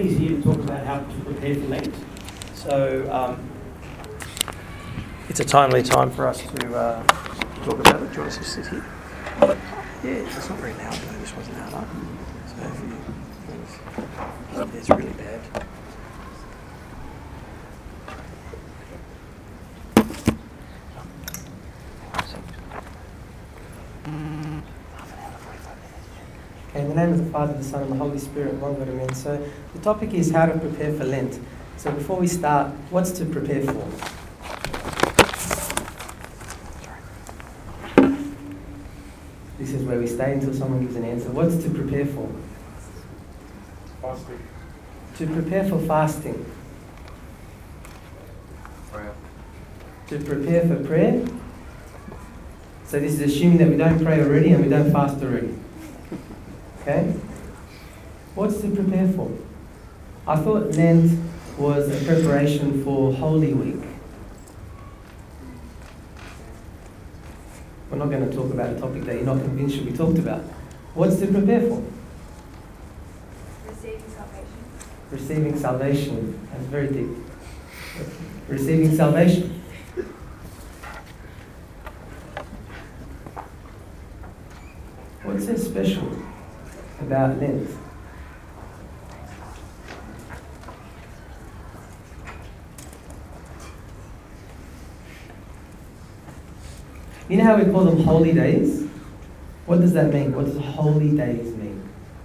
He's here to talk about how to prepare for Lent. So it's a timely time for us to talk about it. Do you want us to sit here? Yeah, it's not very loud though. This wasn't loud enough. So if it's really bad. Okay, in the name of the Father, the Son, and the Holy Spirit, one God, amen. So the topic is how to prepare for Lent. So before we start, what's to prepare for? This is where we stay until someone gives an answer. What's to prepare for? Fasting. To prepare for fasting. Prayer. To prepare for prayer. So this is assuming that we don't pray already and we don't fast already. Okay? What's to prepare for? I thought Lent was a preparation for Holy Week. We're not going to talk about a topic that you're not convinced should be talked about. What's to prepare for? Receiving salvation. Receiving salvation. That's very deep. Receiving salvation. What's so special about Lent? You know how we call them holy days? What does that mean? What does holy days mean?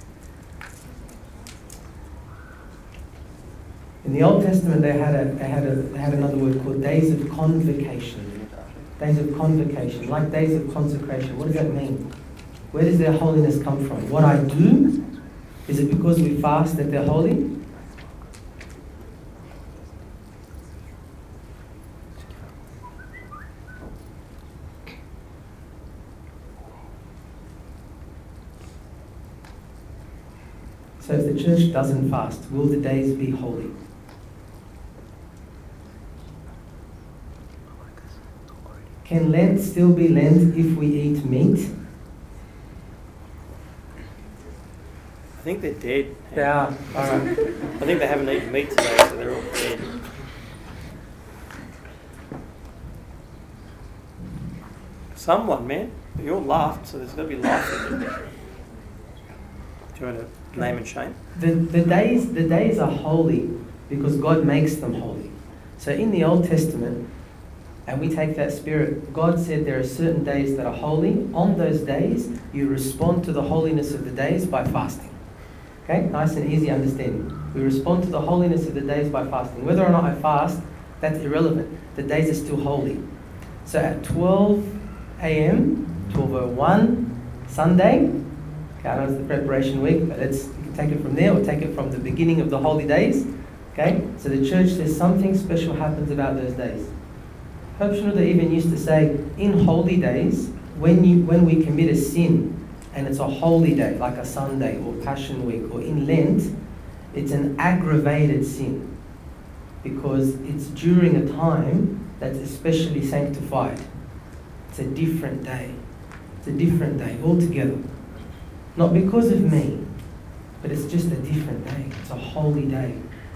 In the Old Testament, they had another word called days of convocation. Days of convocation, like days of consecration. What does that mean? Where does their holiness come from? What I do? Is it because we fast that they're holy? So if the church doesn't fast, will the days be holy? Can Lent still be Lent if we eat meat? I think they're dead. They are. All right. I think they haven't eaten meat today, so they're all dead. Someone, man. You all laughed, so there's got to be laughter. Do you want to name and shame? The days are holy because God makes them holy. So in the Old Testament, and we take that spirit, God said there are certain days that are holy. On those days, you respond to the holiness of the days by fasting. Okay, nice and easy understanding. We respond to the holiness of the days by fasting. Whether or not I fast, that's irrelevant. The days are still holy. So at 12 a.m., 12:01, Sunday, okay, I know it's the preparation week, but you can take it from there or take it from the beginning of the holy days. Okay, so the church says something special happens about those days. Pope Shenouda even used to say, in holy days, when we commit a sin, and it's a holy day, like a Sunday or Passion Week or in Lent, it's an aggravated sin because it's during a time that's especially sanctified. It's a different day. It's a different day altogether. Not because of me, but it's just a different day. It's a holy day.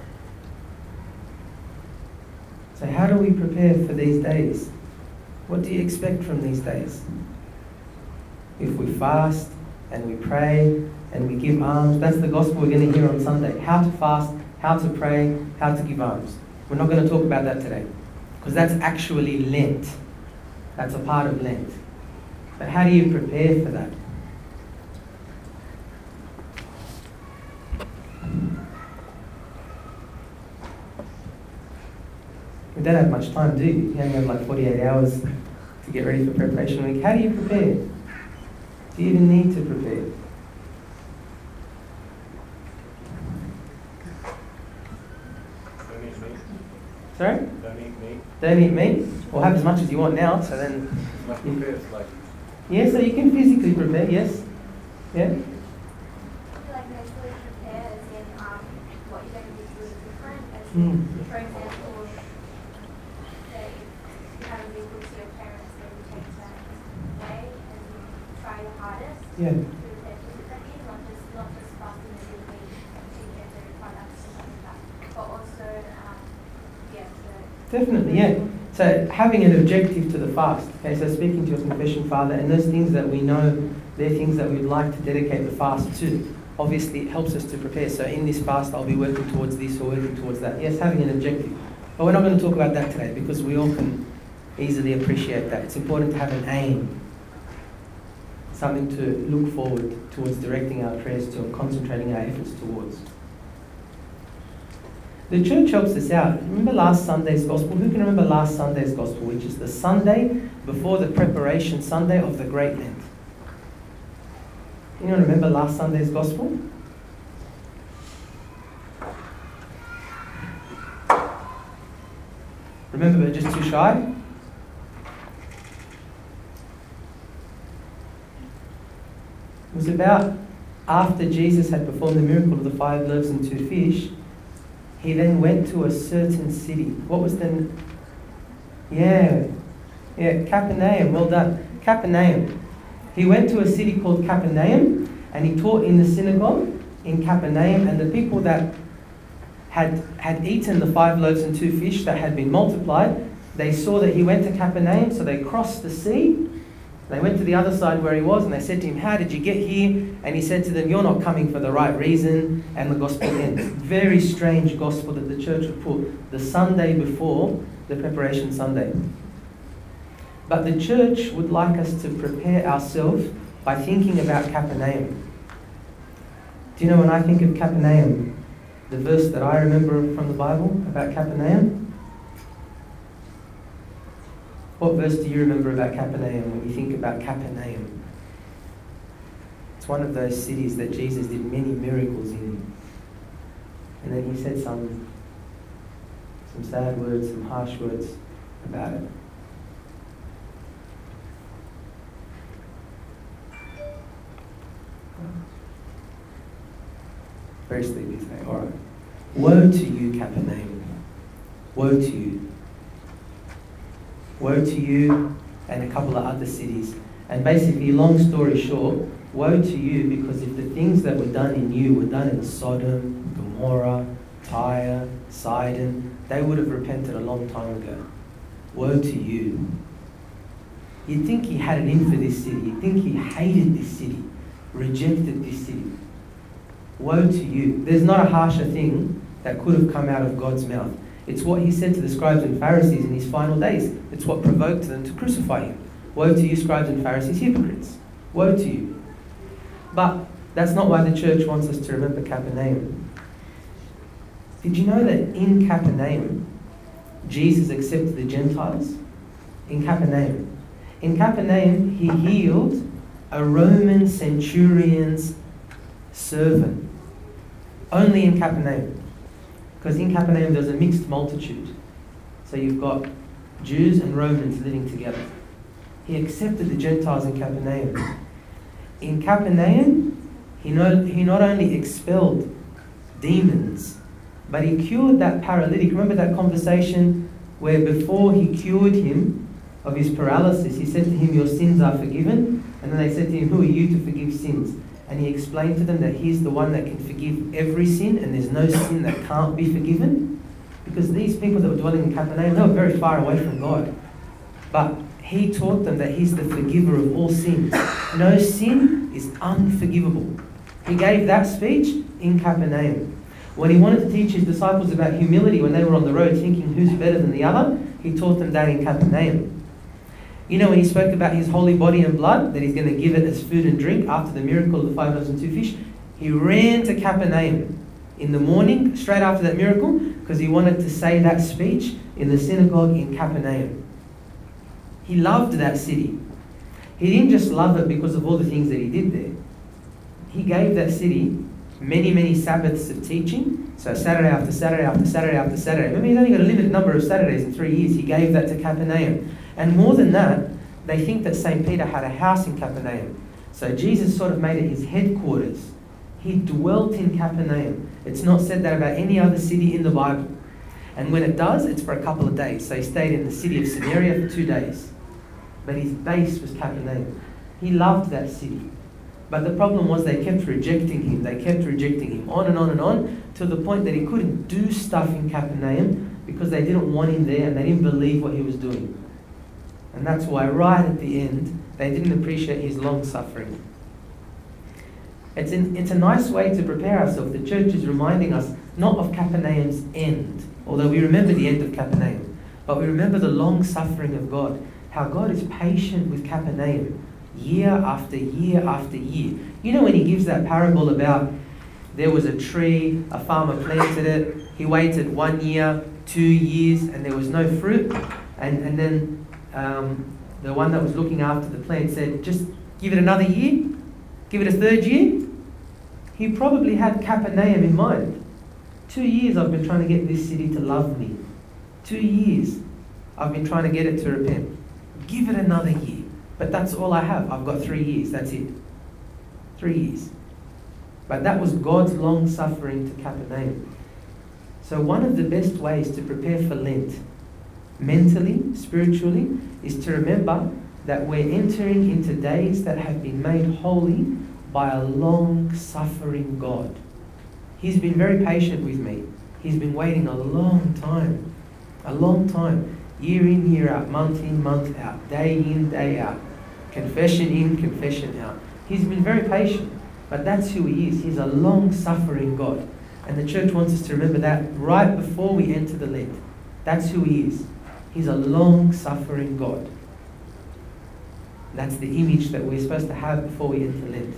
So how do we prepare for these days? What do you expect from these days? If we fast and we pray and we give alms, that's the gospel we're going to hear on Sunday. How to fast, how to pray, how to give alms. We're not going to talk about that today because that's actually Lent. That's a part of Lent. But how do you prepare for that? We don't have much time, do you? You only have like 48 hours to get ready for preparation week. How do you prepare? Do you even need to prepare? Don't eat meat. Sorry? Don't eat meat. Don't eat meat? Well, have as much as you want now, so then... Like prepare, it's like Yeah, so you can physically prepare, yes? Yeah? I feel like mentally prepare as in what you're going to be doing different. As in, for example, say you haven't been good to your parents, then you take that way and you try your hardest Yeah. to prepare for differently, not just fasting every week to get the products and Definitely, yeah. So having an objective to the fast. Okay, so speaking to your confession father, and those things that we know, they're things that we'd like to dedicate the fast to. Obviously, it helps us to prepare. So in this fast, I'll be working towards this or working towards that. Yes, having an objective. But we're not going to talk about that today because we all can easily appreciate that. It's important to have an aim. Something to look forward towards directing our prayers to and concentrating our efforts towards. The church helps us out. Remember last Sunday's Gospel? Who can remember last Sunday's Gospel, which is the Sunday before the preparation Sunday of the Great Lent? Anyone remember last Sunday's Gospel? Remember, but just too shy? It was about after Jesus had performed the miracle of the 5 loaves and 2 fish, he then went to a certain city. What was the... Yeah, Capernaum. Well done. Capernaum. He went to a city called Capernaum and he taught in the synagogue in Capernaum, and the people that had eaten the 5 loaves and 2 fish that had been multiplied, they saw that he went to Capernaum, so they crossed the sea. They went to the other side where he was and they said to him, "How did you get here?" And he said to them, "You're not coming for the right reason." And the gospel ends. Very strange gospel that the church would put the Sunday before the preparation Sunday. But the church would like us to prepare ourselves by thinking about Capernaum. Do you know when I think of Capernaum, the verse that I remember from the Bible about Capernaum? What verse do you remember about Capernaum when you think about Capernaum? It's one of those cities that Jesus did many miracles in. And then he said some sad words, some harsh words about it. Very sleepy today. All right. Woe to you, Capernaum. Woe to you. Woe to you and a couple of other cities. And basically, long story short, woe to you, because if the things that were done in you were done in Sodom, Gomorrah, Tyre, Sidon, they would have repented a long time ago. Woe to you. You'd think he had it in for this city. You'd think he hated this city, rejected this city. Woe to you. There's not a harsher thing that could have come out of God's mouth. It's what he said to the scribes and Pharisees in his final days. It's what provoked them to crucify him. Woe to you, scribes and Pharisees, hypocrites. Woe to you. But that's not why the church wants us to remember Capernaum. Did you know that in Capernaum, Jesus accepted the Gentiles? In Capernaum. In Capernaum, he healed a Roman centurion's servant. Only in Capernaum. Because in Capernaum there's a mixed multitude. So you've got Jews and Romans living together. He accepted the Gentiles in Capernaum. In Capernaum, he not only expelled demons, but he cured that paralytic. Remember that conversation where before he cured him of his paralysis, he said to him, "Your sins are forgiven." And then they said to him, "Who are you to forgive sins?" And he explained to them that he's the one that can forgive every sin, and there's no sin that can't be forgiven. Because these people that were dwelling in Capernaum, they were very far away from God. But he taught them that he's the forgiver of all sins. No sin is unforgivable. He gave that speech in Capernaum. When he wanted to teach his disciples about humility when they were on the road thinking who's better than the other, he taught them that in Capernaum. You know, when he spoke about his holy body and blood, that he's going to give it as food and drink after the miracle of the 5 loaves and 2 fish, he ran to Capernaum in the morning, straight after that miracle, because he wanted to say that speech in the synagogue in Capernaum. He loved that city. He didn't just love it because of all the things that he did there. He gave that city many, many Sabbaths of teaching. So Saturday after Saturday after Saturday after Saturday. Remember, he's only got a limited number of Saturdays in 3 years. He gave that to Capernaum. And more than that, they think that St. Peter had a house in Capernaum. So Jesus sort of made it his headquarters. He dwelt in Capernaum. It's not said that about any other city in the Bible. And when it does, it's for a couple of days. So he stayed in the city of Samaria for 2 days. But his base was Capernaum. He loved that city. But the problem was they kept rejecting him. They kept rejecting him on and on and on, to the point that he couldn't do stuff in Capernaum because they didn't want him there and they didn't believe what he was doing. And that's why right at the end, they didn't appreciate his long suffering. It's a nice way to prepare ourselves. The church is reminding us not of Capernaum's end, although we remember the end of Capernaum, but we remember the long suffering of God, how God is patient with Capernaum year after year after year. You know when he gives that parable about there was a tree, a farmer planted it, he waited 1 year, 2 years, and there was no fruit, and then the one that was looking after the plant said, just give it another year, give it a third year. He probably had Capernaum in mind. 2 years I've been trying to get this city to love me. 2 years I've been trying to get it to repent. Give it another year. But that's all I have. I've got 3 years. That's it. 3 years. But that was God's long suffering to Capernaum. So one of the best ways to prepare for Lent, mentally, spiritually, is to remember that we're entering into days that have been made holy by a long-suffering God. He's been very patient with me. He's been waiting a long time. A long time. Year in, year out, month in, month out, day in, day out. Confession in, confession out. He's been very patient. But that's who he is. He's a long-suffering God. And the church wants us to remember that right before we enter the Lent. That's who he is. He's a long-suffering God. That's the image that we're supposed to have before we enter Lent.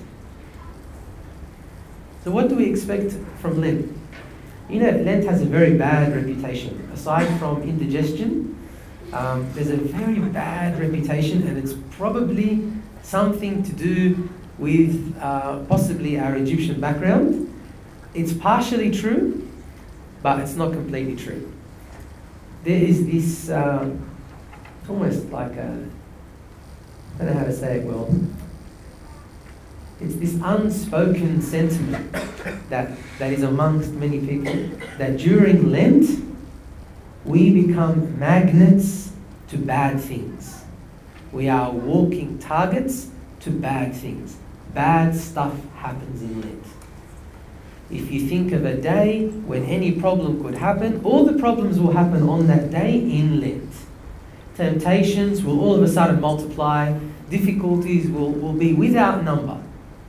So what do we expect from Lent? You know, Lent has a very bad reputation. Aside from indigestion, there's a very bad reputation, and it's probably something to do with possibly our Egyptian background. It's partially true, but it's not completely true. There is this, almost like a, I don't know how to say it well. It's this unspoken sentiment that is amongst many people, that during Lent, we become magnets to bad things. We are walking targets to bad things. Bad stuff happens in Lent. If you think of a day when any problem could happen, all the problems will happen on that day in Lent. Temptations will all of a sudden multiply. Difficulties will be without number.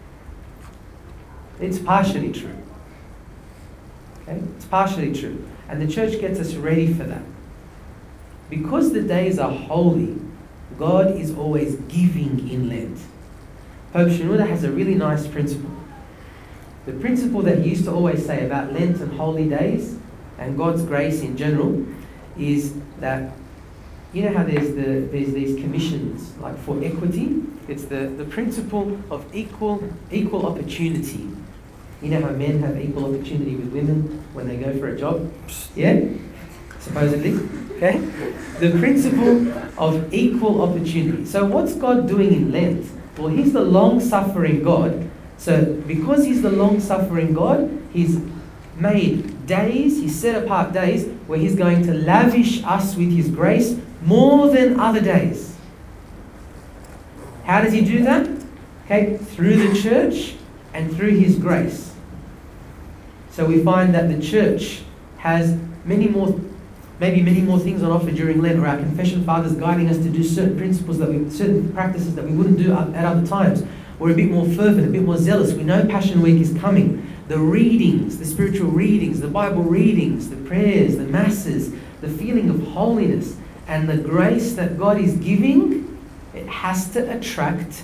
It's partially true. Okay? It's partially true. And the church gets us ready for that. Because the days are holy, God is always giving in Lent. Pope Shenouda has a really nice principle. The principle that he used to always say about Lent and holy days and God's grace in general is that, you know how there's these commissions, like for equity? It's the principle of equal opportunity. You know how men have equal opportunity with women when they go for a job? Yeah? Supposedly. Okay? The principle of equal opportunity. So what's God doing in Lent? Well, he's the long-suffering God. So because he's the long-suffering God, he's made days, he's set apart days where he's going to lavish us with his grace more than other days. How does he do that? Okay, through the church and through his grace. So we find that the church has maybe many more things on offer during Lent, or our confession fathers guiding us to do certain certain practices that we wouldn't do at other times. We're a bit more fervent, a bit more zealous. We know Passion Week is coming. The readings, the spiritual readings, the Bible readings, the prayers, the masses, the feeling of holiness, and the grace that God is giving, it has to attract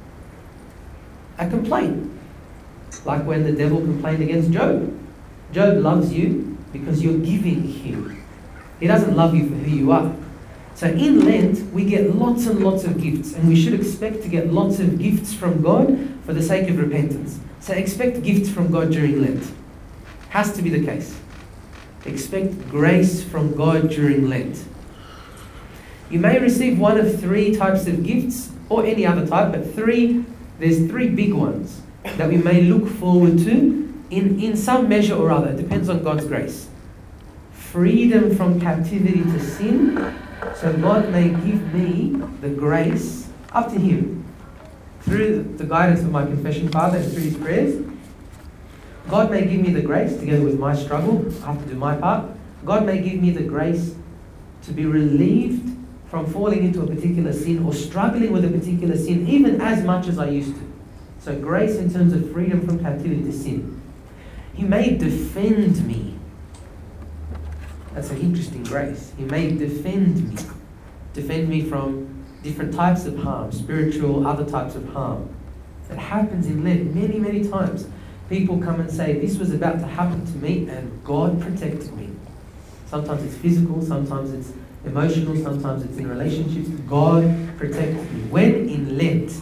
a complaint. Like when the devil complained against Job. Job loves you because you're giving him. He doesn't love you for who you are. So in Lent, we get lots and lots of gifts, and we should expect to get lots of gifts from God for the sake of repentance. So expect gifts from God during Lent. Has to be the case. Expect grace from God during Lent. You may receive one of 3 types of gifts, or any other type, but there's 3 big ones that we may look forward to in some measure or other. It depends on God's grace. Freedom from captivity to sin, so God may give me the grace, up to him, through the guidance of my confession father and through his prayers. God may give me the grace, together with my struggle, I have to do my part, God may give me the grace to be relieved from falling into a particular sin or struggling with a particular sin, even as much as I used to. So grace in terms of freedom from captivity to sin. He may defend me. That's an interesting grace. He may defend me. Defend me from different types of harm, spiritual, other types of harm. It happens in Lent many, many times. People come and say, this was about to happen to me and God protected me. Sometimes it's physical, sometimes it's emotional, sometimes it's in relationships. God protected me. When in Lent,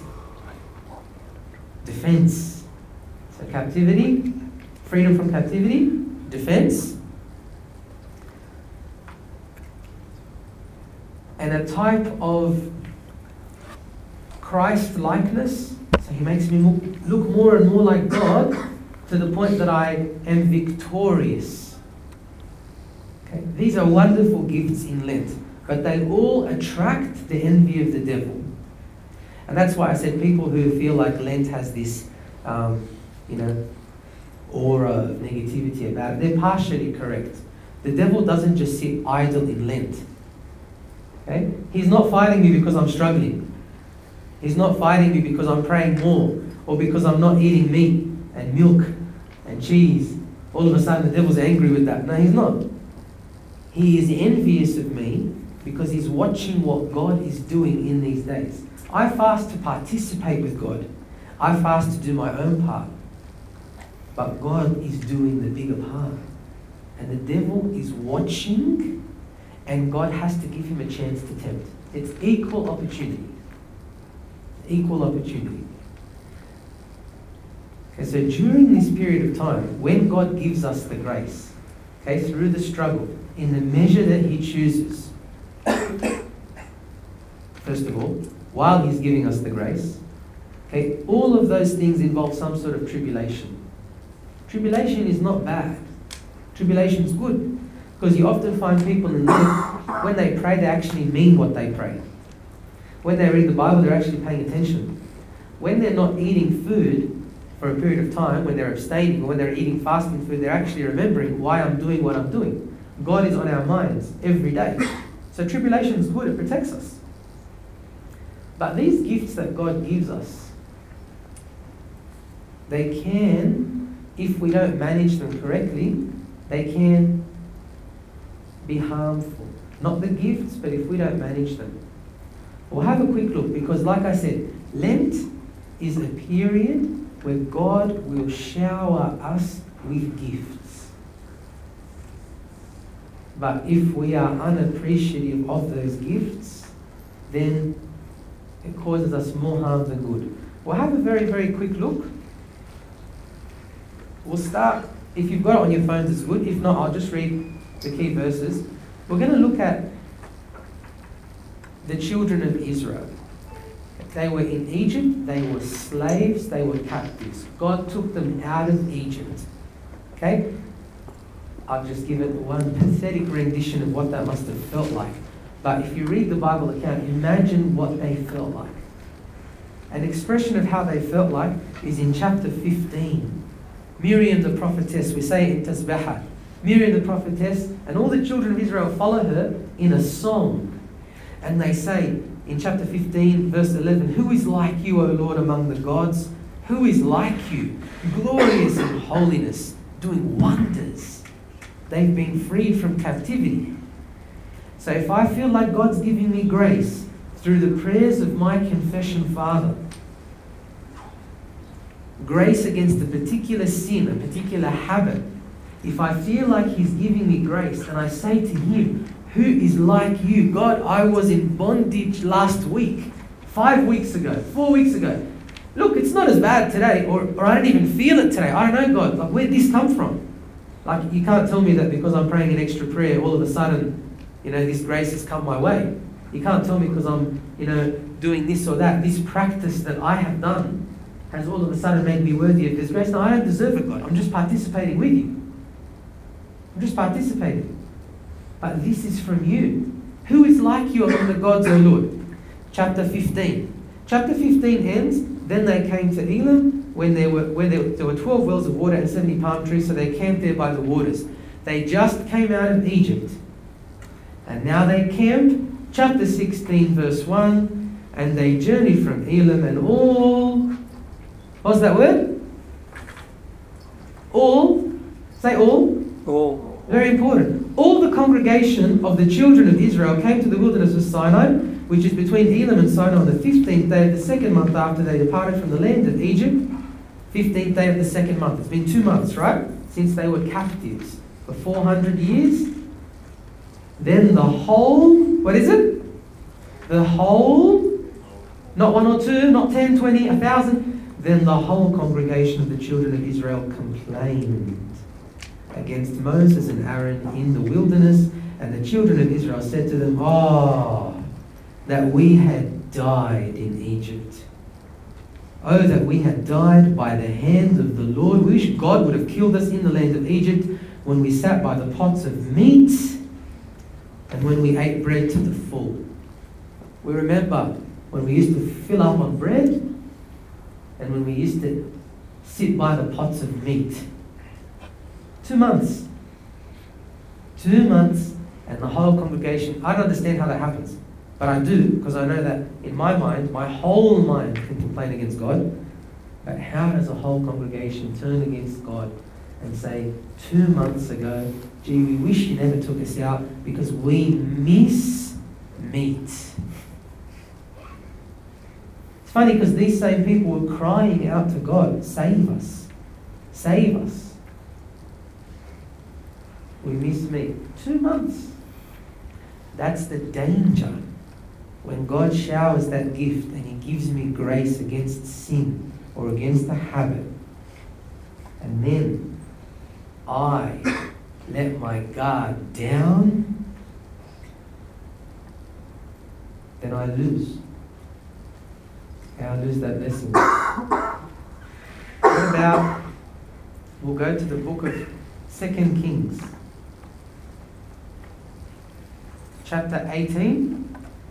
defense. So captivity, freedom from captivity, defense. And a type of Christ-likeness. So he makes me look more and more like God to the point that I am victorious. Okay? These are wonderful gifts in Lent, but they all attract the envy of the devil. And that's why I said people who feel like Lent has this, aura of negativity about it, they're partially correct. The devil doesn't just sit idle in Lent. Okay? He's not fighting me because I'm struggling. He's not fighting me because I'm praying more or because I'm not eating meat and milk and cheese. All of a sudden the devil's angry with that. No, he's not. He is envious of me because he's watching what God is doing in these days. I fast to participate with God. I fast to do my own part. But God is doing the bigger part. And the devil is watching, and God has to give him a chance to tempt. It's equal opportunity. Equal opportunity. Okay, so during this period of time, when God gives us the grace, okay, through the struggle, in the measure that he chooses, first of all, while he's giving us the grace, okay, all of those things involve some sort of tribulation. Tribulation is not bad. Tribulation is good. Because you often find people in Lent, when they pray, they actually mean what they pray. When they read the Bible, they're actually paying attention. When they're not eating food for a period of time, when they're abstaining, or when they're eating fasting food, they're actually remembering why I'm doing what I'm doing. God is on our minds every day. So tribulation is good, it protects us. But these gifts that God gives us, they can, if we don't manage them correctly, they can be harmful. Not the gifts, but if we don't manage them. We'll have a quick look, because like I said, Lent is a period where God will shower us with gifts. But if we are unappreciative of those gifts, then it causes us more harm than good. We'll have a very, very quick look. We'll start, if you've got it on your phones, it's good. If not, I'll just read the key verses. We're going to look at the children of Israel. They were in Egypt, they were slaves, they were captives. God took them out of Egypt. Okay? I'll just give it one pathetic rendition of what that must have felt like. But if you read the Bible account, imagine what they felt like. An expression of how they felt like is in chapter 15. Miriam the prophetess, we say it in Tasbihah. Miriam the prophetess, and all the children of Israel follow her in a song. And they say in chapter 15, verse 11, "Who is like you, O Lord, among the gods? Who is like you, glorious in holiness, doing wonders?" They've been freed from captivity. So if I feel like God's giving me grace through the prayers of my confession father, grace against a particular sin, a particular habit, if I feel like he's giving me grace, and I say to him, "Who is like you? God, I was in bondage last week, 5 weeks ago, 4 weeks ago. Look, it's not as bad today, or I don't even feel it today. I don't know, God, like, where'd this come from?" Like, you can't tell me that because I'm praying an extra prayer, all of a sudden, this grace has come my way. You can't tell me because I'm, doing this or that. This practice that I have done has all of a sudden made me worthy of this grace. No, I don't deserve it, God. I'm just participating with you. I'm just participating. But this is from you. Who is like you among the gods, O Lord? Chapter 15. Chapter 15 ends, then they came to Elim, where there were 12 wells of water and 70 palm trees, so they camped there by the waters. They just came out of Egypt. And now they camp, chapter 16, verse 1, and they journeyed from Elim and all. What's that word? All. Say all. All. Very important. All the congregation of the children of Israel came to the wilderness of Sinai, which is between Elim and Sinai, on the 15th day of the second month after they departed from the land of Egypt. 15th day of the second month. It's been 2 months, right? Since they were captives for 400 years. Then the whole, what is it? The whole, not 1 or 2, not 10, 20, 1,000. Then the whole congregation of the children of Israel complained against Moses and Aaron in the wilderness. And the children of Israel said to them, "Oh, that we had died in Egypt. Oh, that we had died by the hand of the Lord. We wish God would have killed us in the land of Egypt when we sat by the pots of meat and when we ate bread to the full." We remember when we used to fill up on bread and when we used to sit by the pots of meat. 2 months. 2 months, and the whole congregation, I don't understand how that happens. But I do, because I know that in my mind, my whole mind can complain against God. But how does a whole congregation turn against God and say, 2 months ago, gee, we wish you never took us out because we miss meat. It's funny because these same people were crying out to God, "Save us, save us. We miss meat." 2 months. That's the danger. When God showers that gift and He gives me grace against sin or against a habit, and then I let my guard down, then I lose. I lose that blessing. What about, we'll go to the book of 2 Kings, chapter 18.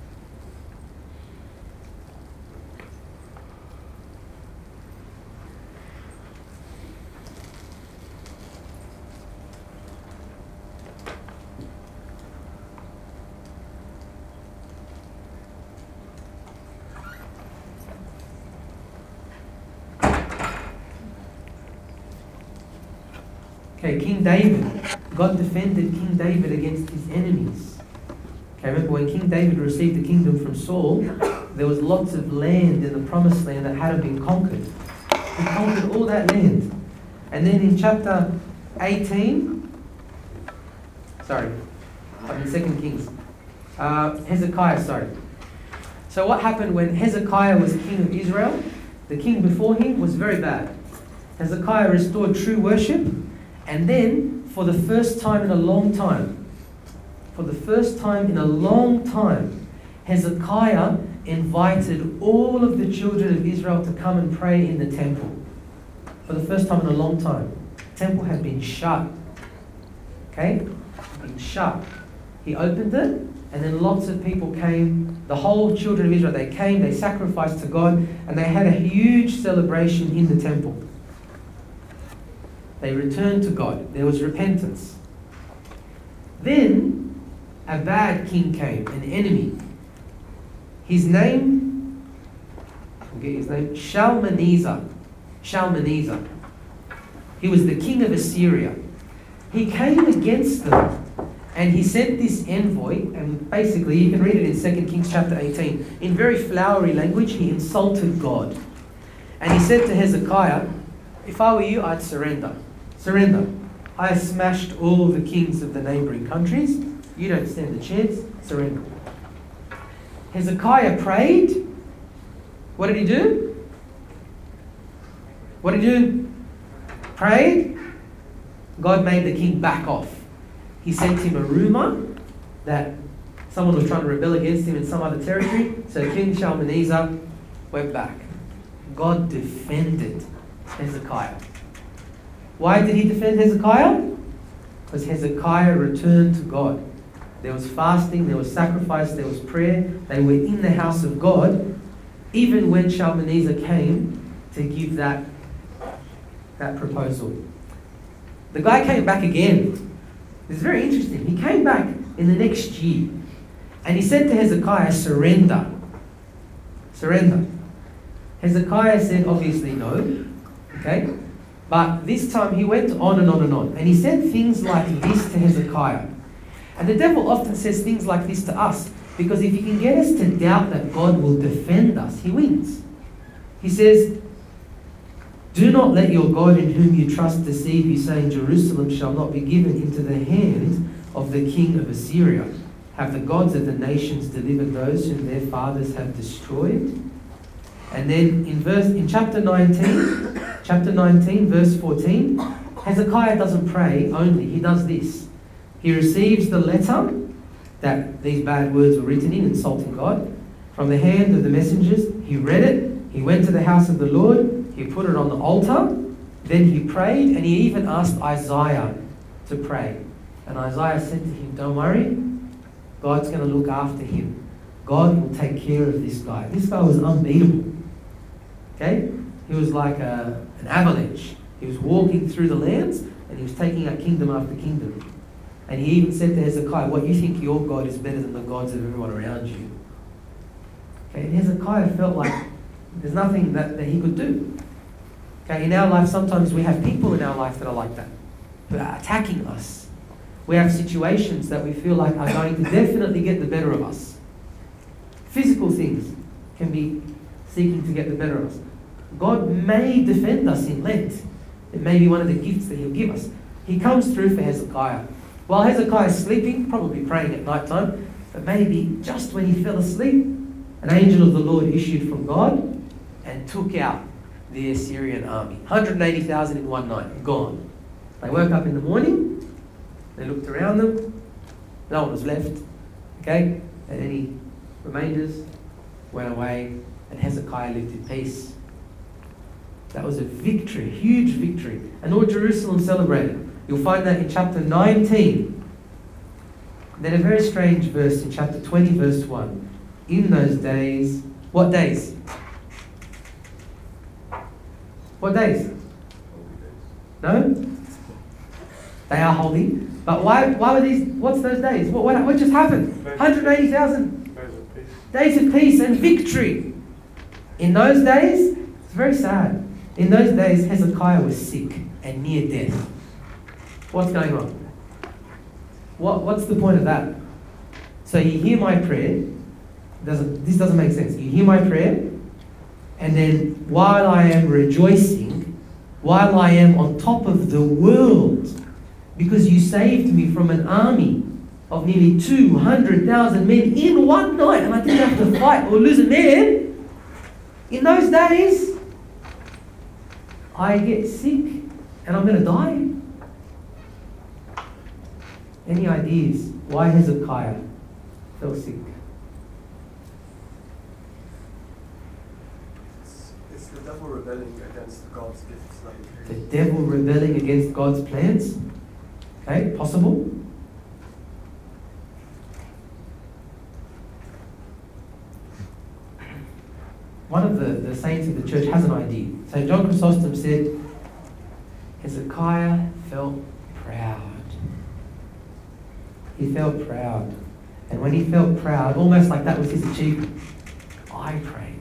Okay, King David. God defended King David against his enemies. Okay, remember when King David received the kingdom from Saul, there was lots of land in the promised land that hadn't been conquered. He conquered all that land. And then in chapter 18, I'm in 2 Kings. Hezekiah. So what happened when Hezekiah was king of Israel? The king before him was very bad. Hezekiah restored true worship. And then, for the first time in a long time, Hezekiah invited all of the children of Israel to come and pray in the temple. For the first time in a long time. The temple had been shut. Okay? Been shut. He opened it, and then lots of people came. The whole children of Israel, they came, they sacrificed to God, and they had a huge celebration in the temple. They returned to God. There was repentance. Then a bad king came, an enemy. His name, Shalmaneser. He was the king of Assyria. He came against them and he sent this envoy, and basically you can read it in 2 Kings chapter 18. In very flowery language, he insulted God. And he said to Hezekiah, "If I were you, I'd surrender. Surrender. I smashed all the kings of the neighboring countries. You don't stand a chance. Surrender." Hezekiah prayed. What did he do? Prayed. God made the king back off. He sent him a rumor that someone was trying to rebel against him in some other territory. So King Shalmaneser went back. God defended Hezekiah. Why did he defend Hezekiah? Because Hezekiah returned to God. There was fasting, there was sacrifice, there was prayer. They were in the house of God, even when Shalmaneser came to give that proposal. The guy came back again. It's very interesting. He came back in the next year and he said to Hezekiah, surrender. Surrender. Hezekiah said, obviously no. Okay? But this time he went on and on and on. And he said things like this to Hezekiah. And the devil often says things like this to us, because if he can get us to doubt that God will defend us, he wins. He says, do not let your God in whom you trust deceive you, saying, Jerusalem shall not be given into the hand of the king of Assyria. Have the gods of the nations delivered those whom their fathers have destroyed? And then in chapter 19, verse 14, Hezekiah doesn't pray only, he does this. He receives the letter that these bad words were written in, insulting God, from the hand of the messengers. He read it, he went to the house of the Lord, he put it on the altar, then he prayed, and he even asked Isaiah to pray. And Isaiah said to him, don't worry, God's going to look after him. God will take care of this guy. This guy was unbeatable. Okay? He was like an avalanche. He was walking through the lands, and he was taking out kingdom after kingdom. And he even said to Hezekiah, what, you think your God is better than the gods of everyone around you? Okay, and Hezekiah felt like there's nothing that he could do. Okay, in our life, sometimes we have people in our life that are like that, who are attacking us. We have situations that we feel like are going to definitely get the better of us. Physical things can be seeking to get the better of us. God may defend us in Lent. It may be one of the gifts that he'll give us. He comes through for Hezekiah. While Hezekiah is sleeping, probably praying at night time, but maybe just when he fell asleep, an angel of the Lord issued from God and took out the Assyrian army. 180,000 in one night, gone. They woke up in the morning, they looked around them, no one was left, okay? And any remainders went away, and Hezekiah lived in peace. That was a victory, a huge victory. And all Jerusalem celebrated. You'll find that in chapter 19. Then a very strange verse in chapter 20, verse 1. In those days, what days? What days? No? They are holy. But why were these, what's those days? What just happened? 180,000 days of peace and victory. In those days, it's very sad. In those days, Hezekiah was sick and near death. What's going on? What's the point of that? So you hear my prayer. This doesn't make sense. You hear my prayer, and then while I am rejoicing, while I am on top of the world, because you saved me from an army of nearly 200,000 men in one night, and I didn't have to fight or lose a man. In those days, I get sick and I'm going to die. Any ideas why Hezekiah fell sick? It's the devil rebelling against God's gifts. The devil rebelling against God's plans? Okay, possible. One of the saints of the church has an idea. St. John Chrysostom said, Hezekiah felt proud. He felt proud. And when he felt proud, almost like that was his achievement, I prayed.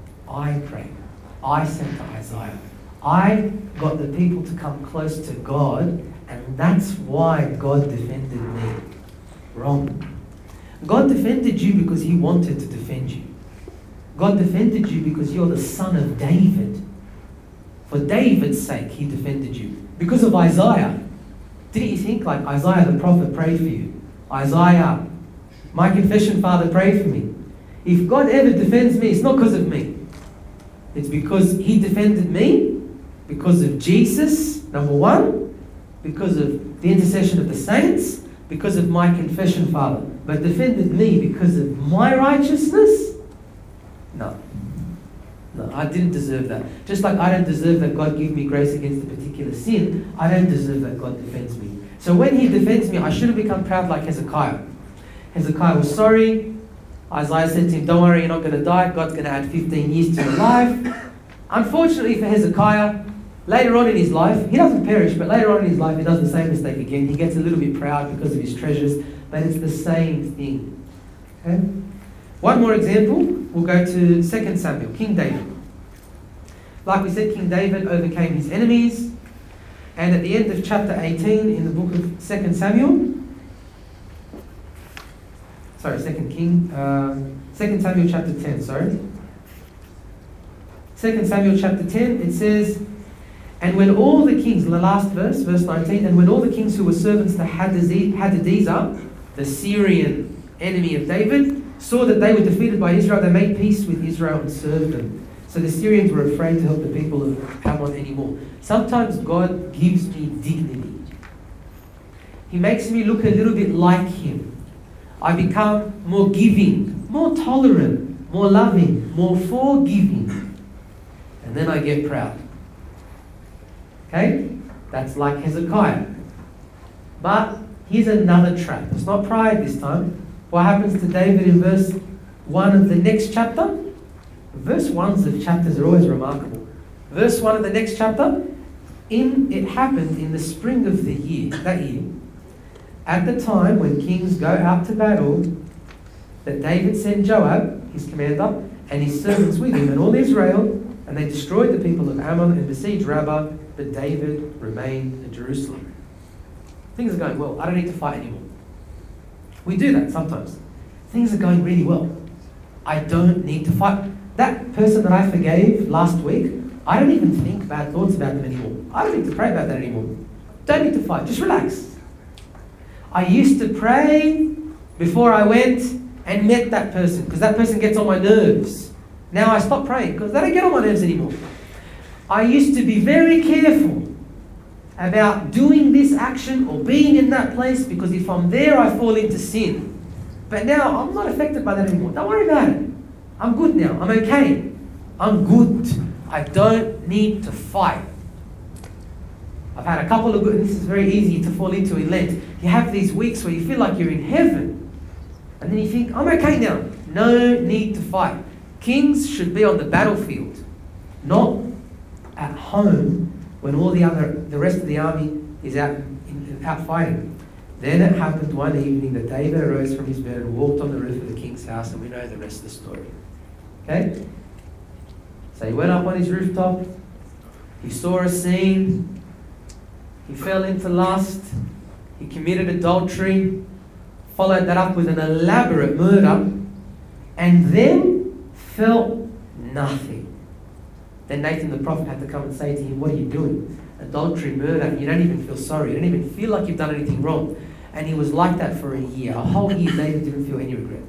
I sent to Isaiah. I got the people to come close to God, and that's why God defended me. Wrong. God defended you because he wanted to defend you. God defended you because you're the son of David. For David's sake, he defended you. Because of Isaiah. Didn't you think like Isaiah the prophet prayed for you? Isaiah, my confession father prayed for me. If God ever defends me, it's not because of me. It's because he defended me, because of Jesus, number one, because of the intercession of the saints, because of my confession father. But defended me because of my righteousness? No, I didn't deserve that. Just like I don't deserve that God give me grace against a particular sin, I don't deserve that God defends me. So when he defends me, I should have become proud like Hezekiah. Hezekiah was sorry. Isaiah said to him, don't worry, you're not going to die. God's going to add 15 years to your life. Unfortunately for Hezekiah, Later on in his life, he doesn't perish, but later on in his life, he does the same mistake again. He gets a little bit proud because of his treasures, but it's the same thing. Okay? One more example, we'll go to 2 Samuel, King David. Like we said, King David overcame his enemies, and at the end of chapter 18 in the book of 2 Samuel, 2 Samuel chapter 10, 2 Samuel chapter 10, it says, and when all the kings, the last verse 19, and when all the kings who were servants to Hadadezer, the Syrian enemy of David, saw that they were defeated by Israel, they made peace with Israel and served them. So the Syrians were afraid to help the people of Ammon anymore. Sometimes God gives me dignity. He makes me look a little bit like Him. I become more giving, more tolerant, more loving, more forgiving. And then I get proud. Okay? That's like Hezekiah. But here's another trap. It's not pride this time. What happens to David in verse 1 of the next chapter? Verse 1s of chapters are always remarkable. Verse 1 of the next chapter, it happened in the spring of the year, that year, at the time when kings go out to battle, that David sent Joab, his commander, and his servants with him, and all Israel, and they destroyed the people of Ammon and besieged Rabbah, but David remained in Jerusalem. Things are going well. I don't need to fight anymore. We do that sometimes. Things are going really well. I don't need to fight. That person that I forgave last week, I don't even think bad thoughts about them anymore. I don't need to pray about that anymore. Don't need to fight. Just relax. I used to pray before I went and met that person because that person gets on my nerves. Now I stop praying because they don't get on my nerves anymore. I used to be very careful about doing this action or being in that place because if I'm there, I fall into sin. But now I'm not affected by that anymore. Don't worry about it. I'm good now. I'm okay. I'm good. I don't need to fight. I've had a couple of good, and this is very easy to fall into in Lent. You have these weeks where you feel like you're in heaven. And then you think, I'm okay now. No need to fight. Kings should be on the battlefield, not at home when all the rest of the army is out fighting. Then it happened one evening that David arose from his bed and walked on the roof of the king's house, and we know the rest of the story. Okay? So he went up on his rooftop, he saw a scene, he fell into lust, he committed adultery, followed that up with an elaborate murder, and then felt nothing. Then Nathan the prophet had to come and say to him, what are you doing? Adultery, murder, and you don't even feel sorry. You don't even feel like you've done anything wrong. And he was like that for a year. A whole year, David didn't feel any regret.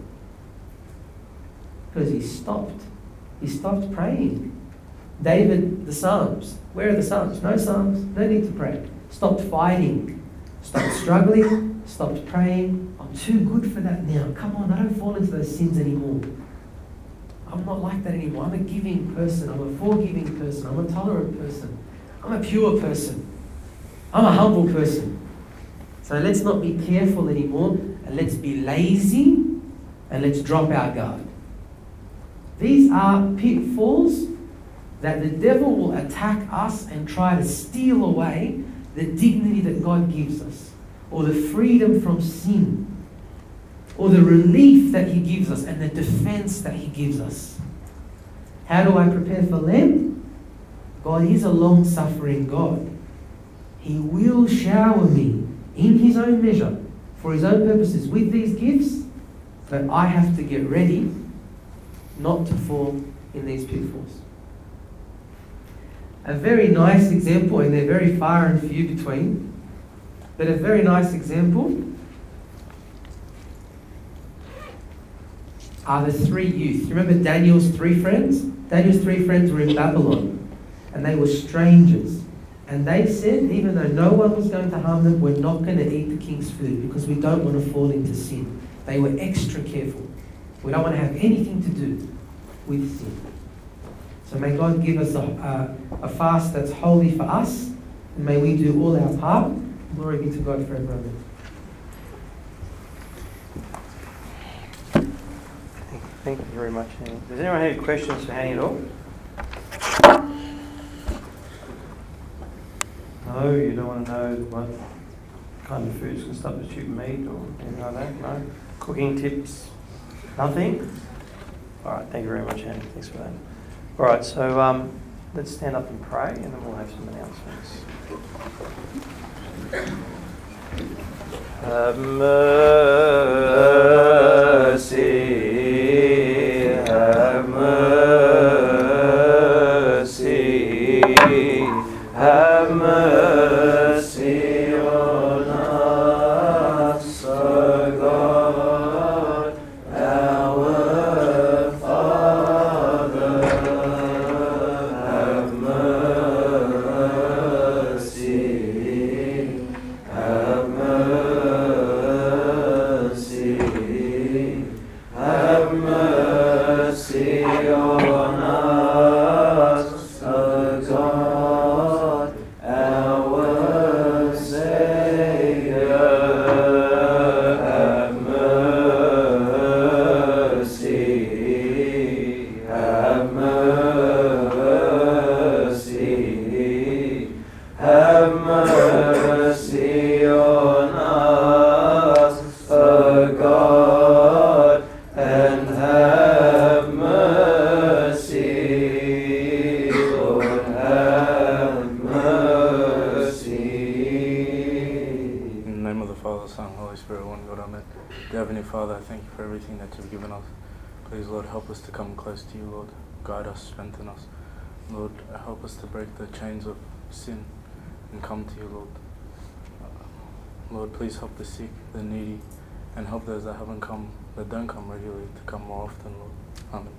Because he stopped. He stopped praying. David, the Psalms. Where are the Psalms? No Psalms. No need to pray. Stopped fighting. Stopped struggling. Stopped praying. I'm too good for that now. Come on, I don't fall into those sins anymore. I'm not like that anymore. I'm a giving person. I'm a forgiving person. I'm a tolerant person. I'm a pure person. I'm a humble person. So let's not be careful anymore, and let's be lazy, and let's drop our guard. These are pitfalls that the devil will attack us and try to steal away the dignity that God gives us, or the freedom from sin, or the relief that He gives us, and the defense that He gives us. How do I prepare for Lent? God is a long-suffering God. He will shower me in His own measure, for His own purposes, with these gifts, but I have to get ready not to fall in these pitfalls. A very nice example, and they're very far and few between, but a very nice example are the three youth. Remember Daniel's three friends? Daniel's three friends were in Babylon, and they were strangers. And they said, even though no one was going to harm them, we're not going to eat the king's food because we don't want to fall into sin. They were extra careful. We don't want to have anything to do with sin. So may God give us a fast that's holy for us, and may we do all our part. Glory be to God forever. Amen. Thank you very much, Hanny. Does anyone have any questions for Hanny at all? No, you don't want to know what kind of foods can substitute meat or anything like that? No? Cooking tips? Nothing? All right, thank you very much, Andy. Thanks for that. All right, so let's stand up and pray, and then we'll have some announcements. Have mercy, have mercy, have mercy on us, O God, our Father. Have mercy, have mercy, have mercy on us, O God, our Saviour. Have mercy, have mercy, have mercy on us, O God, and have mercy, Lord, have mercy. In the name of the Father, Son, Holy Spirit, one God, Amen. Dear Heavenly Father, I thank you for everything that you've given us. Please, Lord, help us to come close to you, Lord. Guide us, strengthen us. Lord, help us to break the chains of sin and come to you, Lord. Lord, please help the sick, the needy, and help those that don't come regularly to come more often, Lord. Amen.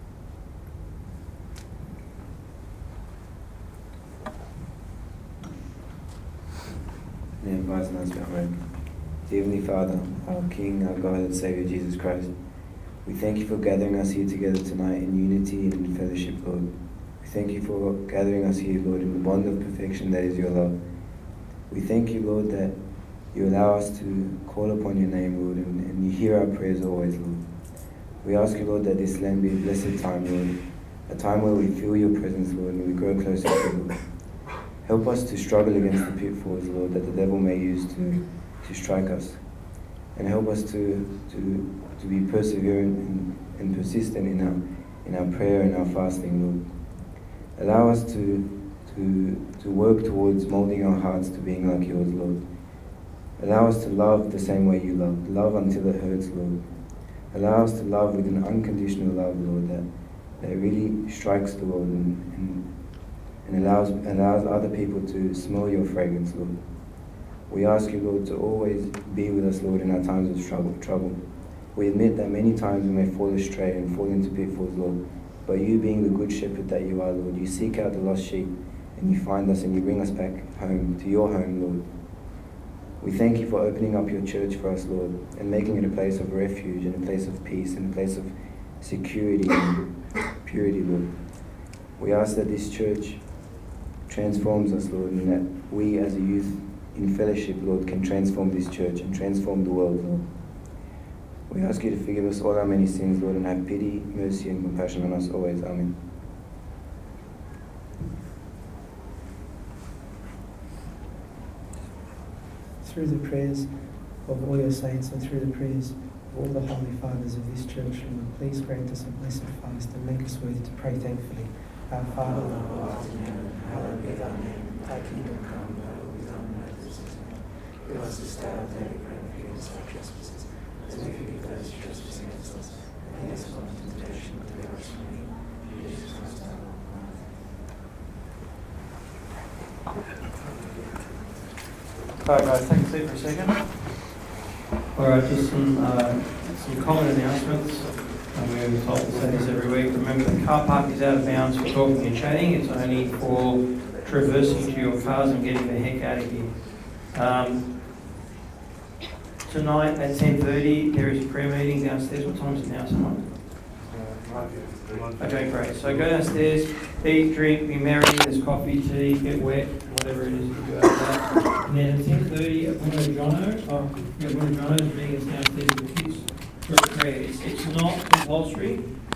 May advise and answer, Amen. Dear Heavenly Father, our King, our God and Saviour Jesus Christ, we thank you for gathering us here together tonight in unity and in fellowship, Lord. We thank you for gathering us here, Lord, in the bond of perfection that is your love. We thank you, Lord, that you allow us to call upon your name, Lord, and you hear our prayers always, Lord. We ask you, Lord, that this land be a blessed time, Lord, a time where we feel your presence, Lord, and we grow closer to you, Lord. Help us to struggle against the pitfalls, Lord, that the devil may use to strike us. And help us to be perseverant and persistent in our prayer and our fasting, Lord. Allow us to work towards molding our hearts to being like yours, Lord. Allow us to love the same way you love. Love until it hurts, Lord. Allow us to love with an unconditional love, Lord, that really strikes the Lord and allows other people to smell your fragrance, Lord. We ask you, Lord, to always be with us, Lord, in our times of trouble. We admit that many times we may fall astray and fall into pitfalls, Lord, but you being the good shepherd that you are, Lord, you seek out the lost sheep and you find us and you bring us back home, to your home, Lord. We thank you for opening up your church for us, Lord, and making it a place of refuge and a place of peace and a place of security and purity, Lord. We ask that this church transforms us, Lord, and that we as a youth in fellowship, Lord, can transform this church and transform the world, Lord. We ask you to forgive us all our many sins, Lord, and have pity, mercy, and compassion on us always. Amen. Through the prayers of all your saints and through the prayers of all the holy fathers of this church, Lord, please grant us a blessed fast and make us worthy to pray thankfully. Our Father, who art in heaven, hallowed be thy name. Thy kingdom come, thy will be done on earth as it is in heaven. Give us this day our daily bread, and forgive us our trespasses, as we forgive those who trespass against us. And lead us not into temptation, but deliver us from evil. Through Jesus Christ our Lord. All right, guys, take a seat for a second. All right, just some common announcements. And we're told to say this every week. Remember, the car park is out of bounds for talking and chatting. It's only for traversing to your cars and getting the heck out of here. Tonight at 10:30, there is a prayer meeting downstairs. What time is it now, someone? Okay, great. So go downstairs, eat, drink, be merry. There's coffee, tea, get wet, whatever it is you do after that. And then at 10:30 at Winner Jono's meeting is downstairs with kids for a prayer. It's not compulsory.